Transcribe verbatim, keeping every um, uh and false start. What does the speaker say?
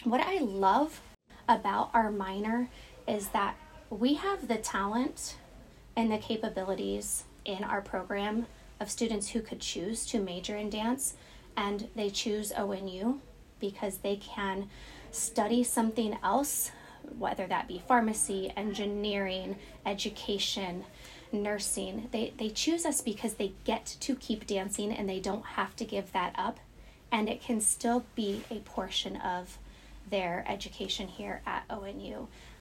What I love about our minor is that we have the talent and the capabilities in our program of students who could choose to major in dance, and they choose O N U because they can study something else, whether that be pharmacy, engineering, education, nursing. They, they choose us because they get to keep dancing and they don't have to give that up, and it can still be a portion of their education here at O N U.